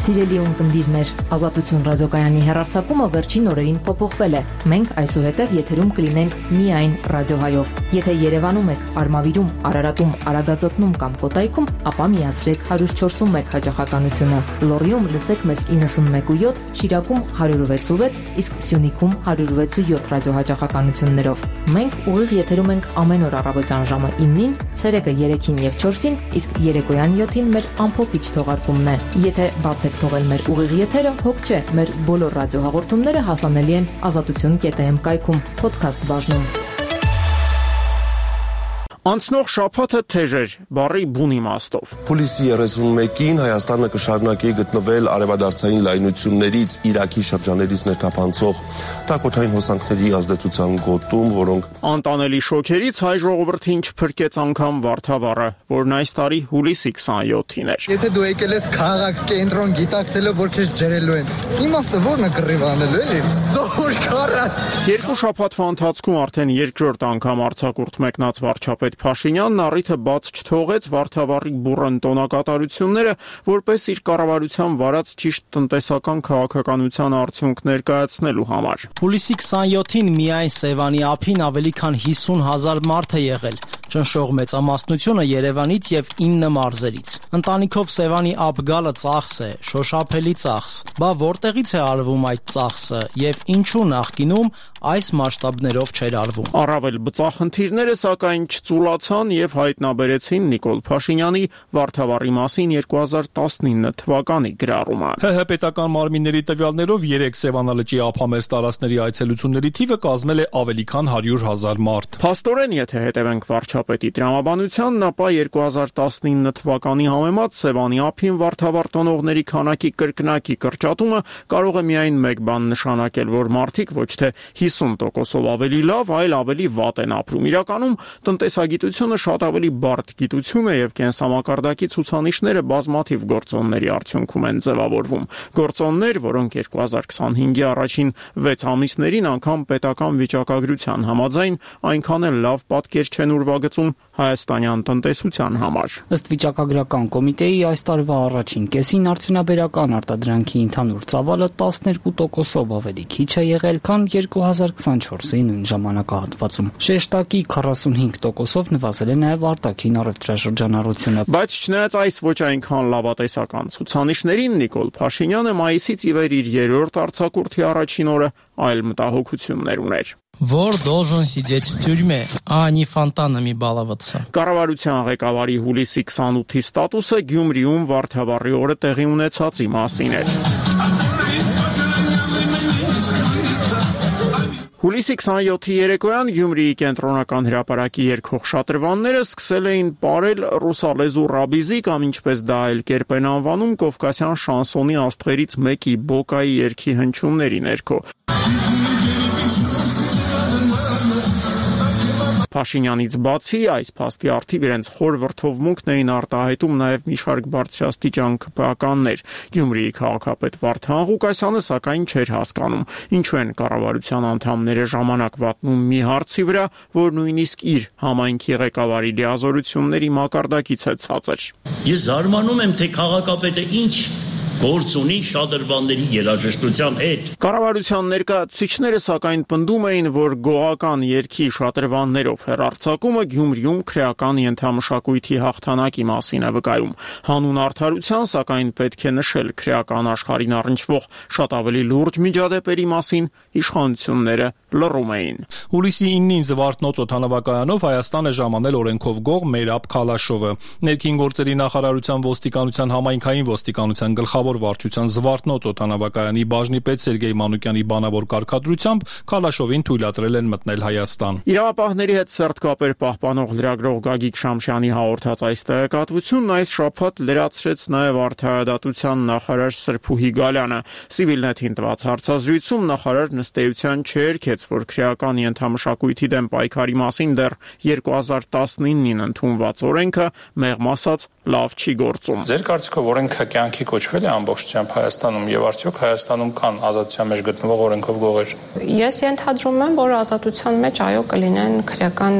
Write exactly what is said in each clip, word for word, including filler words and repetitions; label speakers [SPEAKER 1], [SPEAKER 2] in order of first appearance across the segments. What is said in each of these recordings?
[SPEAKER 1] Սիրելի ունկնդիրներ, Ազատություն ռադիոկայանի հեռարձակումը վերջին օրերին փոփոխվել է։ Մենք այսուհետև եթերում կլինենք միայն ռադիոհայով։ Եթե Երևանում եք, Արմավիրում, Արարատում, Արագածոտնում կամ Կոտայքում, ապա միացրեք one oh four one հաճախականությունը։ Լոռիում լսեք մեզ ninety-one point seven, Շիրակում one oh six point six, իսկ Սյունիքում one oh six point seven ռադիոհաճախականություններով։ Մենք ուղիղ եթերում ենք ամեն օր առավոտյան ժամը nine-ին, ցերեկը three-ին եւ four-ին, իսկ երեկոյան seven-ին մեր ամփոփիչ թողարկումն է։ Եթե բացեք թողել մեր ուղիղ եթերը, հոգ չէ, մեր բոլոր ռադիոհաղորդումները հասանելի են ազատություն dot am կայքում, podcast բաժնում։
[SPEAKER 2] Անցնող շաբաթը թեժ էր, բառի բուն իմաստով։
[SPEAKER 3] Հուլիսի thirty-one-ին Հայաստանը կշարունակի գտնվել արևադարձային լայնություններից Իրաքի շրջաններից ներթափանցող տաքոթային հոսանքների ազդեցության գոտում, որոնք
[SPEAKER 2] անտանելի շոքերից հայ ժողովրդին չփրկեց անգամ Վարդավառը, որն այս տարի հուլիսի twenty-seven-ին էր։
[SPEAKER 4] Եթե դու եկել ես քաղաք կենտրոն գիտակցելով, որ քեզ ջրելու են, իմաստը ո՞րն է կռիվ անելու, էլի։ Զոր քարաչ։
[SPEAKER 2] Երկու շաբաթվա ընթացքում արդեն երկրորդ անգամ արձակուրդ մեկնած վարչապետ Փաշինյանն առիթը բաց չթողեց Վարդավառի բուռն տոնակատարությունները, որպես իր կառավարության վարած ճիշտ տնտեսական քաղաքականության արդյունք ներկայացնելու համար։
[SPEAKER 5] Հուլիսի twenty-seven-ին միայն Սևանի ափին ավելի քան fifty thousand մարդ է եղել։ Ճնշող մեծամասնությունը Երևանից եւ nine մարզերից։ Ընտանիքով Սևանի ափ գալը ծախս է, շոշափելի ծախս։ Բա որտեղից է արվում այդ ծախսը եւ ինչու նախկինում այս մասշտաբներով չէր արվում։
[SPEAKER 2] Առավել բծախնդիրները սակայն չծուլացան եւ հայտնաբերեցին Նիկոլ Փաշինյանի Վարդավառի մասին twenty nineteen թվականի գրառումը։
[SPEAKER 6] ՀՀ պետական մարմինների տվյալներով երեք Սևանալճի ափամերձ տարածքների այցելությունների թիվը կազմել է ավելի քան one hundred thousand մարդ։
[SPEAKER 2] Փաստորեն, եթե հետևենք վարչապետի տրամաբանությանն, ապա twenty nineteen թվականի համեմատ Սևանի ափին Վարդավառ տոնողների քանակի կրկնակի կրճատումը կարող է միայն մեկ բան նշանակել, որ մարդիկ ոչ թե fifty percent-ով ավելի լավ, այլ ավելի վատ են ապրում։ Իրականում տնտեսագիտությունը շատ ավելի բարդ գիտություն է եւ կենսամակարդակի ցուցանիշները բազմաթիվ գործոնների արդյունքում են ձևավորվում։ Գործոններ, որոնք twenty twenty-five-ի առաջին six ամիսներին անգամ պետական վիճակագրության համաձայն այնքան էլ լավ պատկեր չեն ուրվագծում հայաստանյան տնտեսության համար։
[SPEAKER 7] Ըստ վիճակագրական կոմիտեի այս տարվա առաջին կեսին արդյունաբերական արտադրանքի ընդհանուր ծավալը twelve percent-ով ավելի քիչ է եղել, քան twenty twenty-four-ի նույն ժամանակահատվածում։ Շեշտակի forty-five percent-ով նվազել է նաև արտաքին առևտրաշրջանառությունը։
[SPEAKER 2] Բայց չնայած այս ոչ այնքան լավատեսական ցուցանիշներին, Նիկոլ Փաշինյանը մայիսից ի վեր իր երրորդ արձակուրդի առաջին օրը այլ մտահոգություններ ուներ։
[SPEAKER 5] Որ должен сидеть в тюрьме, а не фонтанами баловаться։
[SPEAKER 2] Կառավարության ղեկավարի հուլիսի twenty-eighth-ի ստատուսը Գյումրիում Վարդավառի օրը տեղի ունեցածի մասին էր։ Հուլիսի twenty-seventh-ի երեկոյան Գյումրիի կենտրոնական հրապարակի երգող շատրվանները սկսել էին պարել ռուսալեզու ռաբիզի կամ ինչպես դա այլ կերպ են անվանում կովկասյան շանսոնի աստղերից մեկի Բոկայի երգի հնչյունների ներքո։ Փաշինյանից բացի այս փաստի առթիվ իրենց խոր վրդովմունքն էին արտահայտում նաև մի շարք բարձրաստիճան քպականներ։ Գյումրիի քաղաքապետ Վարդան Ղուկասյանը սակայն չէր հասկանում, ինչու են կառավարության անդամները ժամանակ վատնում մի հարցի վրա, որ նույնիսկ իր համայնքի ղեկավարի լիազորությունների մակարդակից է ցածր։
[SPEAKER 8] Ես զարմանում եմ, թե քաղաքապետը ինչ գործ ունի շատրվանների երաժշտության հետ։
[SPEAKER 2] Կառավարության ներկայացուցիչները սակայն պնդում էին, որ գոհական երգի շատրվաններով հեռարձակումը Գյումրիում քրեական ենթամշակույթի հաղթանակի մասին է վկայում։ Հանուն արդարության, սակայն պետք է նշել քրեական աշխարհին առնչվող շատ ավելի լուրջ միջադեպերի մասին իշխանությունները լռում էին։
[SPEAKER 6] Հուլիսի nine-ին Զվարթնոց օդանավակայանով Հայաստանը ժամանել օրենքով գող Մերաբ Քալաշովը։ Ներքին գործերի նախարարության ոստիկանության համայնքային ոստիկանության գլխավոր վարչության Զվարթնոց օդանավակայանի բաժնի պետ Սերգեյ Մանուկյանի բանավոր կարգադրությամբ Քալաշովին թույլատրել են մտնել Հայաստան։
[SPEAKER 2] Իրավապահների հետ սերտ կապեր պահպանող լրագրող Գագիկ Շամշյանի հաղորդած այս տեղեկատվությունն այս շաբաթ լրացրեց նաև արդարադատության նախարար Սրփուհի Գալյանը։ Civilnet-ին տված հարցազրույցում նախարարն ըստ էության չերքեց, որ քրեական ենթամշակույթի դեմ պայքարի մասին դեռ twenty nineteen-ին ընդունված օրենքը մեղմ ասած լավ չի գործում։
[SPEAKER 9] Ձեր կարծիքով օրենքը կյանքի կոչվել է ամբողջությամբ Հայաստանում եւ արդյոք Հայաստանում կան ազատության մեջ գտնվող օրենքով գողեր։
[SPEAKER 10] Ես ենթադրում եմ, որ ազատության մեջ այո կլինեն քրեական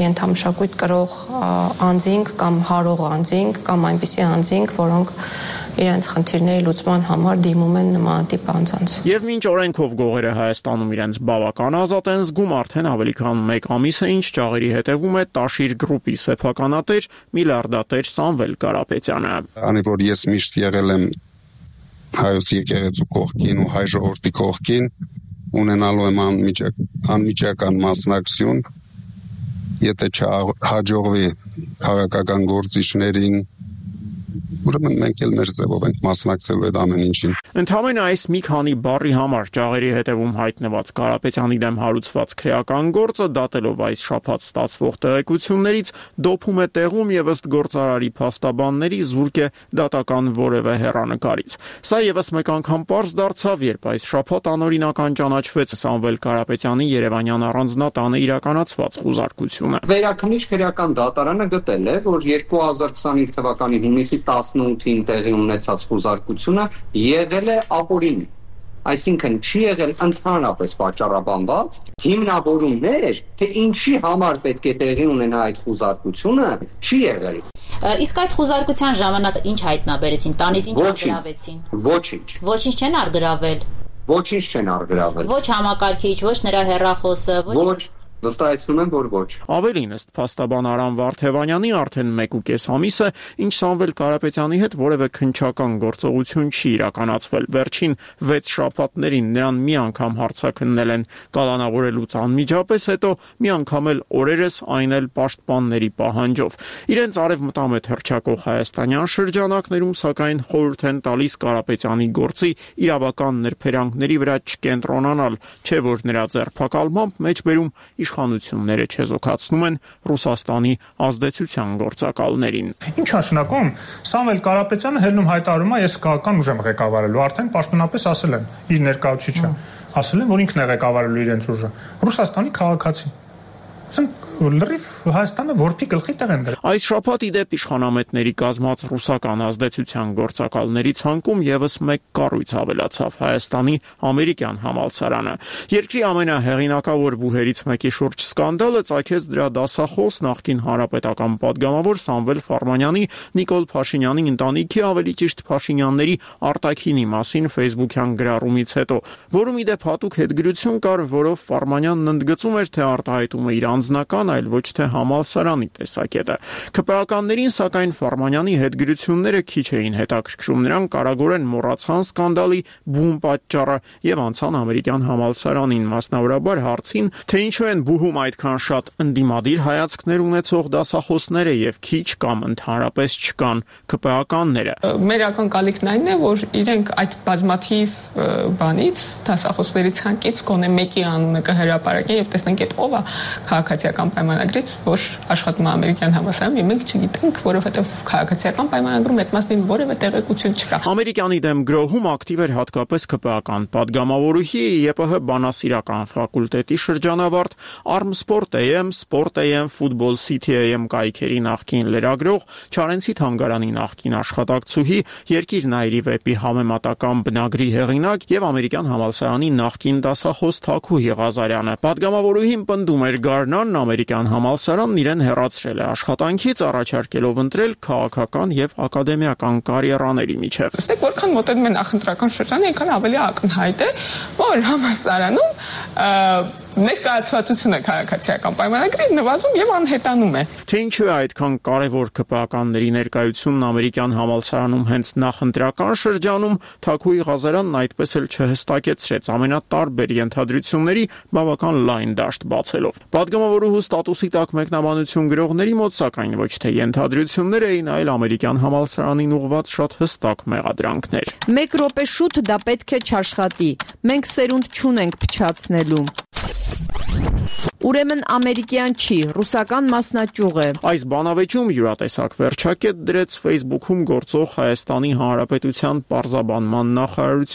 [SPEAKER 10] ենթամշակույթ կրող անձինք կամ հարող անձինք կամ այնպիսի անձինք, որոնք իրենց խնդիրների լուծման համար դիմում են նմանատիպ անձանց։
[SPEAKER 2] Եվ մինչ օրենքով գողերը Հայաստանում իրենց բավական ազատ են զգում, արդեն ավելի քան մեկ ամիս է ինչ ճաղերի հետևում է Տաշիր գրուպի սեփականատեր միլիարդատեր Սամվել Կարապետյանը։
[SPEAKER 11] Անի որ ես միշտ եղել եմ հայոց եկեղեցու կողքին ու հայ ժողովրդի կողքին, ունենալու եմ անմիջական մասնակցություն, եթե չհաջողվի քաղաքական գործիչներին, ուրեմն մենք էլ մեր ձևով ենք մասնակցելու այդ ամեն ինչին։
[SPEAKER 2] Ընդհանրապես այս մի քանի բառի համար ճաղերի հետևում հայտնված Կարապետյանի դեմ հարուցված քրեական գործը դատելով այս շաբաթ ստացվող տեղեկություններից դոփում է տեղում եւ ըստ գործարարի փաստաբանների զուրկ է դատական որևէ հեռանկարից։ Սա եւս մեկ անգամ պարզ դարձավ, երբ այս շաբաթ անօրինական ճանաչվեց Սամվել Կարապետյանի Երևանյան առանձնատանը իրականացված խուզարկությունը։
[SPEAKER 12] Վերաքննիչ քրեական դատարանը գտել է, որ երկու հազար քսանհինգ թվականի հունիսի տասնութին տեղի ունեցած խուզարկությունը եղել է ապօրինի, այսինքն չի եղել ընդհանրապես պատճառաբանված, հիմնավորումներ, թե ինչի համար պետք է տեղի ունենա այդ խուզարկությունը, չի եղել։
[SPEAKER 13] Իսկ այդ խուզարկության ժամանակ ինչ հայտնաբերեցին, տանից ինչ արգրավեցին։
[SPEAKER 12] Ոչինչ։
[SPEAKER 13] Ոչինչ չեն արգրավել։
[SPEAKER 12] Ոչինչ չեն արգրավել։
[SPEAKER 13] Ոչ համակարգիչ, ոչ նրա հեռախոսը,
[SPEAKER 12] ոչ Վստահեցնում եմ, որ ոչ։
[SPEAKER 2] Ավելին, ըստ փաստաբան Արամ Վարդևանյանի, արդեն մեկ ու կես ամիս է, ինչ Սամվել Կարապետյանի հետ որևէ քննչական գործողություն չի իրականացվել։ Վերջին վեց շաբաթներին նրան մի անգամ հարցաքննել են կալանավորելուց անմիջապես հետո, մի անգամ էլ օրերս, այն էլ պաշտպանների պահանջով։ Իրենց արևմտամետ հռչակող հայաստանյան շրջանակներում, սակայն խորհուրդ են տալիս Կարապետյանի գործի իրավական նրբերանգների վրա չկենտրոնանալ, չէ որ նրա ձերբակալմամբ մեջբերում իշխանությունները չեզոքացնում են Ռուսաստանի ազդեցության գործակալներին։
[SPEAKER 14] Ինչ նշանակում Սամվել Կարապետյանը հելնում հայտարարում է, ես քաղաքական ուժ եմ ղեկավարելու, արդեն պաշտոնապես ասել են իր ներկայացուցիչը, ասել են, որ ինքն է ղեկավարելու իրենց ուժը, Ռուսաստանի քաղաքացի։ Լրիվ Հայաստանը որփի գլխի տեղ են դրել։
[SPEAKER 2] Այս շաբաթ ի դեպ իշխանամետների կազմած ռուսական ազդեցության գործակալների ցանկում եւս մեկ կառույց ավելացավ՝ Հայաստանի ամերիկյան համալսարանը։ Երկրի ամենահեղինակավոր բուհերից մեկի շուրջ սկանդալը ծագեց դրա դասախոս նախկին հանրապետական падգամավոր Սամվել Ֆարմանյանի Նիկոլ Փաշինյանի ընտանիքի, ավելի ճիշտ Փաշինյանների արտաքինի մասին Facebook-յան գրառումից հետո, որում ի դեպ հատուկ հետգրություն կար, որով Ֆարմանյանն ընդգծում էր, թե արտահայտումը իր անձնական, այլ ոչ թե համալսարանի տեսակետը։ ՔՊԱ-ականներին, սակայն Ֆարմանյանի հետգրությունները քիչ էին հետաքրքրում, նրանք կարագորեն մոռացան սկանդալի բուն պատճառը եւ անցան ամերիկյան համալսարանին, մասնավորաբար հարցին, թե ինչու են բուհում այդքան շատ ընդդիմադիր հայացքներ ունեցող դասախոսները եւ քիչ կամ ընդհանրապես չկան ՔՊԱ-ականները։
[SPEAKER 10] Մեր ակնկալիքն այն է, որ իրենք այդ բազմաթիվ բանից, դասախոսների ցանկից գոնե մեկի անունը կհրապարակեն եւ տեսնենք այդ ով է քաղաքացիական պայմանագրից, որ աշխատում է ամերիկյան համալսարանում, եւ մենք չգիտենք, որովհետեւ քաղաքացիական պայմանագրում այդ մասին որևէ տեղեկություն չկա։
[SPEAKER 2] Ամերիկանի դեմ գրոհում ակտիվ էր հատկապես ՔՊԱ-ական падգամավորուհի, ԵՊՀ բանասիրական ֆակուլտետի շրջանավարտ, Armsport A M, Sport A M, Football City A M կայքերի նախկին լրագրող, Չարենցի թանգարանի նախկին աշխատակցուհի, Երկիր Նայիրի վեպի համեմատական բնագրի հեղինակ եւ ամերիկյան համալսարանի նախկին դասախոս Թաքուհի Ղազարյանը։ Падգամավորուհին պնդում էր Գարնանն ամերիկյան համալսարանն իրեն հեռացրել է աշխատանքից, առաջարկելով ընտրել քաղաքական եւ ակադեմիական կարիերաների միջև։
[SPEAKER 10] Տեսեք, որքան մոտենում է նախընտրական շրջանը, այնքան ավելի ակնհայտ է, որ համալսարանում ներկայացվածությունը քաղաքացիական պայմանագրի նվազում եւ անհետանում է։
[SPEAKER 2] Թե ինչու է այդքան կարևոր ՔՊԱ-ականների ներկայությունն ամերիկյան համալսարանում հենց նախընտրական շրջանում, Թաքուի Ղազարյանն այդպես էլ չհստակեցրեց, ամենատարբեր ենթադրությունների բավական լայն դաշտ բացելով։ Պատգամավորուհու ստատուսի տակ մեկնաբանություն գրողների մոտ, սակայն ոչ թե ենթադրություններ էին, այլ ամերիկյան համալսարանին ուղղված շատ հստակ մեղադրանքներ։
[SPEAKER 15] Մեկ րոպե շուտ դա պետք է չաշխատի։ Մենք սերունդ չունենք փչացնելու։ Ուրեմն ամերիկյան չի, ռուսական մասնաճյուղ է։
[SPEAKER 2] Այս բանավեճում յուրատեսակ վերջակետ դրեց Facebook-ում գործող Հայաստանի Հանրապետության պարզաբանման նախարարություն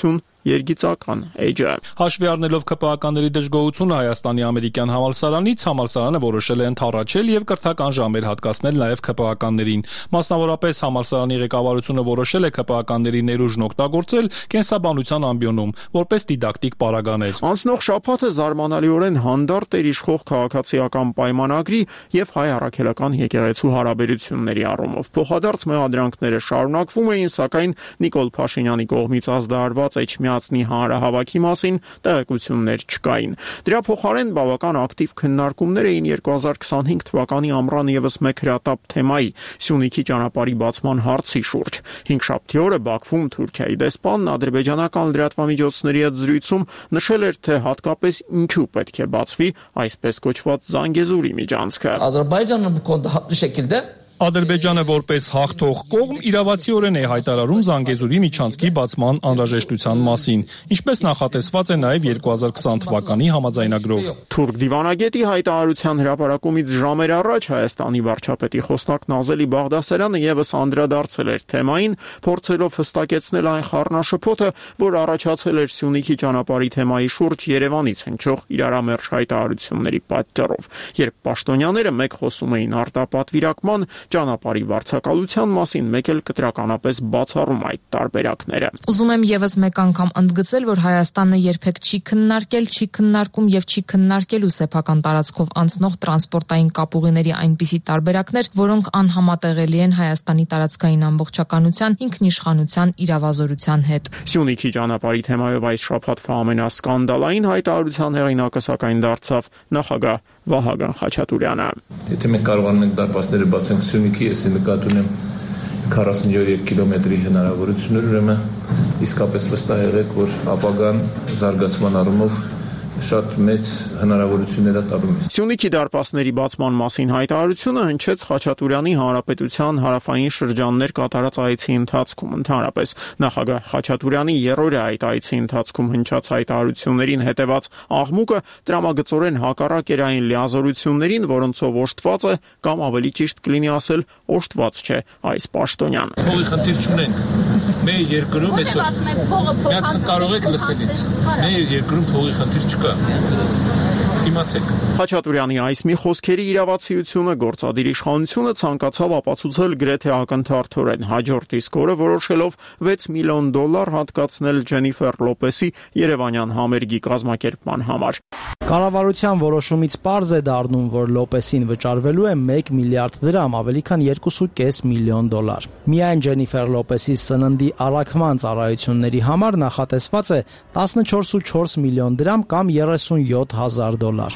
[SPEAKER 2] երգիծական էջը։
[SPEAKER 6] Հաշվի առնելով ՔՊԱ-ականների դժգոհությունը Հայաստանի ամերիկյան համալսարանից, համալսարանը որոշել է ընդառաջել եւ կրթական ժամեր հատկացնել նաեւ ՔՊԱ-ականներին։ Մասնավորապես համալսարանի ղեկավարությունը որոշել է ՔՊԱ-ականների ներուժն օգտագործել կենսաբանության ամբիոնում, որպես դիդակտիկ պարագաներ։
[SPEAKER 2] Անցնող շաբաթը զարմանալիորեն հանդարտ էր իշխող քաղաքացիական պայմանագրի եւ հայ առաքելական եկեղեցու հարաբերությունների առումով։ Փոխադարձ մեղադրանքները շարունակվում էին, սակայն Նիկոլ Փաշինյանի կողմից ազդարարված Էջմիածնի հանրահավաքի մասին տեղեկություններ չկային։ Դրա փոխարեն բավական ակտիվ քննարկումներ էին երկու հազար քսանհինգ թվականի ամռան եւս մեկ հրատապ թեմայի՝ Սյունիքի ճանապարհի բացման հարցի շուրջ։ Հինգշաբթի օրը Բաքվում Թուրքիայի դեսպանն ադրբեջանական լրատվամիջոցների հետ զրույցում նշել էր, թե հատկապես ինչու պետք է բացվի այսպես կոչված Զանգեզուրի միջանցքը։
[SPEAKER 16] Ադրբեջանը կոնտակտի շեկիլդե
[SPEAKER 6] Ադրբեջանը որպես հաղթող կողմ իրավացիորեն է հայտարարում Զանգեզուրի միջանցքի բացման անհրաժեշտության մասին, ինչպես նախատեսված է նաև երկու հազար քսան թվականի համաձայնագրով։
[SPEAKER 2] Թուրք դիվանագետի հայտարարության հրապարակումից ժամեր առաջ Հայաստանի վարչապետի խոսնակ Նազելի Բաղդասարյանը եւս անդրադարձել էր թեմային, փորձելով հստակեցնել այն խառնաշփոթը, որ առաջացել էր Սյունիքի ճանապարհի թեմայի շուրջ Երևանից հնչող իրարամերժ հայտարարությունների պատճառով, երբ պաշտոնյաները մեկ խոսում էին արտապատվիրակման, ճանապարհի վարձակալության մասին, մեկ էլ կտրականապես բացառում այդ տարբերակները։
[SPEAKER 1] Ուզում եմ եւս մեկ անգամ ընդգծել, որ Հայաստանը երբեք չի քննարկել, չի քննարկում եւ չի քննարկելու սեփական տարածքով անցնող տրանսպորտային կապուղիների այնպիսի տարբերակներ, որոնք անհամատեղելի են Հայաստանի տարածքային ամբողջականության, ինքնիշխանության, իրավազորության հետ։
[SPEAKER 2] Սյունիքի ճանապարհի թեմայով այս շաբաթվա ամենասկանդալային հայտարարության հեղինակը սակայն դարձավ նախագահ Վահագն Խաչատուրյանը։
[SPEAKER 9] Եթե մենք կարողանանք դարպասները բացենք Սյունիքի, ես նկատի ունեմ քառասունյոթ կիլոմետրի հնարավորություններ, ուրեմն իսկապես վստահ եղեք, որ ապագան զարգացման առումով շատ մեծ հնարավորություններ է տալու։
[SPEAKER 2] Սյունիքի դարպասների բացման մասին հայտարարությունը հնչեց Խաչատուրյանի հանրապետության հարավային շրջաններ կատարած այցի ընթացքում։ Ընդհանրապես նախագահ Խաչատուրյանի երրորդյա այդ այցի ընթացքում հնչած հայտարարություններին հետևած աղմուկը տրամագծորեն հակառակ էր այն լիազորություններին, որոնցով օժտված է կամ ավելի ճիշտ կլինի ասել օժտված չէ այս պաշտոնյան։
[SPEAKER 9] Փողի խնդիր չունենք։ Մեր երկրում այսօր մենք կարող եք լսել ինձ։ Մեր երկրում փողի խնդիր չկա։ Իմացեք։
[SPEAKER 2] Խաչատուրյանի այս մի խոսքերի իրավացիությունը գործադիր իշխանությունը ցանկացավ ապացուցել գրեթե ակնթարթորեն, հաջորդ իսկ օրը որոշելով վեց միլիոն դոլար հատկացնել Ջենիֆեր Լոպեսի երևանյան համերգի կազմակերպման համար։
[SPEAKER 5] Կառավարության որոշումից պարզ է դառնում, որ Լոպեսին վճարվելու է մեկ միլիարդ դրամ, ավելի քան երկու կόμμα պենս միլիոն դոլար։ Միայն Ջենիֆեր Լոպեսի սննդի առաքման ծառայությունների համար նախատեսված է տասնչորս կόμμα չորս միլիոն դրամ կամ երեսունյոթ հազար դոլար։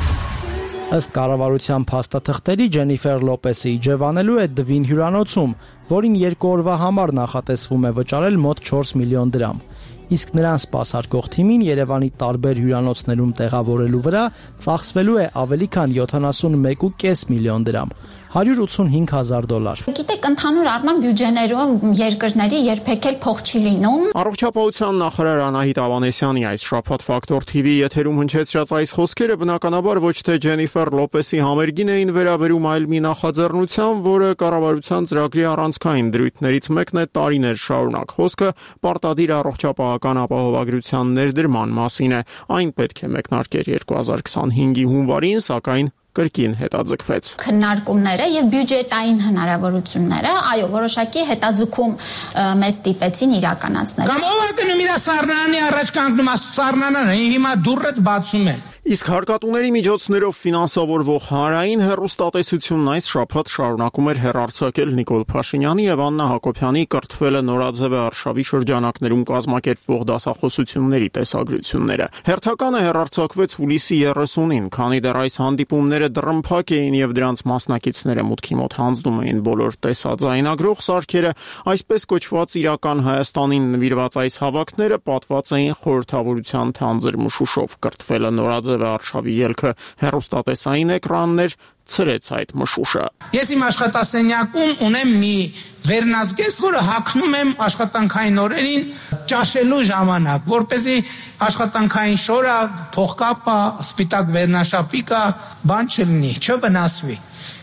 [SPEAKER 5] Ըստ կառավարության փաստաթղթերի Ջենիֆեր Լոպեսը իջևանելու է Դվին հյուրանոցում, որին երկու օրվա համար նախատեսվում է վճարել մոտ չորս միլիոն դրամ։ Իսկ նրան սպասարկող թիմին Երևանի տարբեր հյուրանոցներում տեղավորելու վրա ծախսվելու է ավելի քան յոթանասունմեկ կόμμα պենս միլիոն դրամ, հարյուր ութսունհինգ հազար դոլար։
[SPEAKER 17] Գիտեք, ընդհանուր առմամբ բյուջեներում երկրների երբեք էլ փող չի լինում։
[SPEAKER 2] Առողջապահության նախարար Անահիտ Ավանեսյանի այս շաբաթ Ֆակտոր թի վի եթերում հնչեցրած այս խոսքերը բնականաբար ոչ թե Ջենիֆեր Լոպեսի համերգին էին վերաբերում, այլ մի նախաձեռնության, որը կառավարության ծրագրի առանցքային դրույթներից մեկն է տարիներ շարունակ։ Խոսքը պարտադիր առողջապահական ապահովագրության ներդրման մասին է։ Այն պետք է մեկնարկեր երկու հազար քսանհինգի հունվարին, սակայն կրկին հետաձգվեց։
[SPEAKER 17] Քննարկումները եւ բյուջետային հնարավորությունները, այո, որոշակի հետաձգում մեզ տիպեցին իրականացնել։
[SPEAKER 16] Կամ ով է գնում իր սառնանի առաջ կանգնում, սառնանան հիմա դուռը բացում են։
[SPEAKER 2] Իսկ հարկատուների միջոցներով ֆինանսավորվող հանրային հեռուստատեսությունն այս շաբաթ շարունակում էր հեռարձակել Նիկոլ Փաշինյանի եւ Աննա Հակոբյանի կրթվելը Նորաձևե արշավի շրջանակներում կազմակերպվող դասախոսությունների տեսագրությունները։ Հերթականը հեռարձակվեց հուլիսի երեսունին, քանի դեռ այս հանդիպումները դռնփակ էին եւ դրանց մասնակիցները մուտքի մոտ հանձնում էին բոլոր տեսաձայնագրող սարքերը, այսպես կոչված իրական Հայաստանին նվիրված այս հավաքները պատված էին խորհրդավորության թանձր մշուշով։ Կրթվելը Նորաձևե արշավի ելքը հեռուստատեսային էկրաններ ցրեց այդ մշուշը։
[SPEAKER 16] Ես իմ աշխատասենյակում ունեմ մի վերնազգեստ, որը հագնում եմ աշխատանքային օրերին ճաշելու ժամանակ, որպեսզի աշխատանքային շորը, փողկապը, սպիտակ վերնաշապիկը բան չլինի, չվնասվի։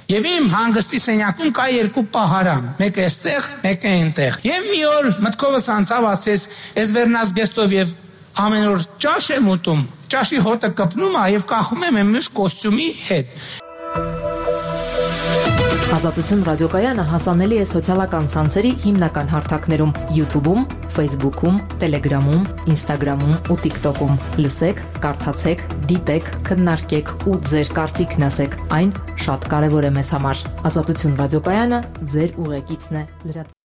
[SPEAKER 16] Եվ իմ հանգստի սենյակում կա երկու պահարան, մեկը այստեղ, մեկը այնտեղ։ Եվ մի օր մտքովս անցավ, ասես, այս վերնազգեստով եւ ամեն օր ճաշ եմ ուտում, ճաշի հոտը կպնում է եւ կախում եմ մյուս կոստյումի հետ։
[SPEAKER 1] Ազատություն ռադիոկայանը հասանելի է սոցիալական ցանցերի հիմնական հարթակներում՝ YouTube-ում, Facebook-ում, Telegram-ում, Instagram-ում ու TikTok-ում։ Լսեք, կարդացեք, դիտեք, քննարկեք ու ձեր կարծիքն ասեք։ Այն շատ կարևոր է մեզ համար։ Ազատություն ռադիոկայանը ձեր ուղեկիցն է լրատվ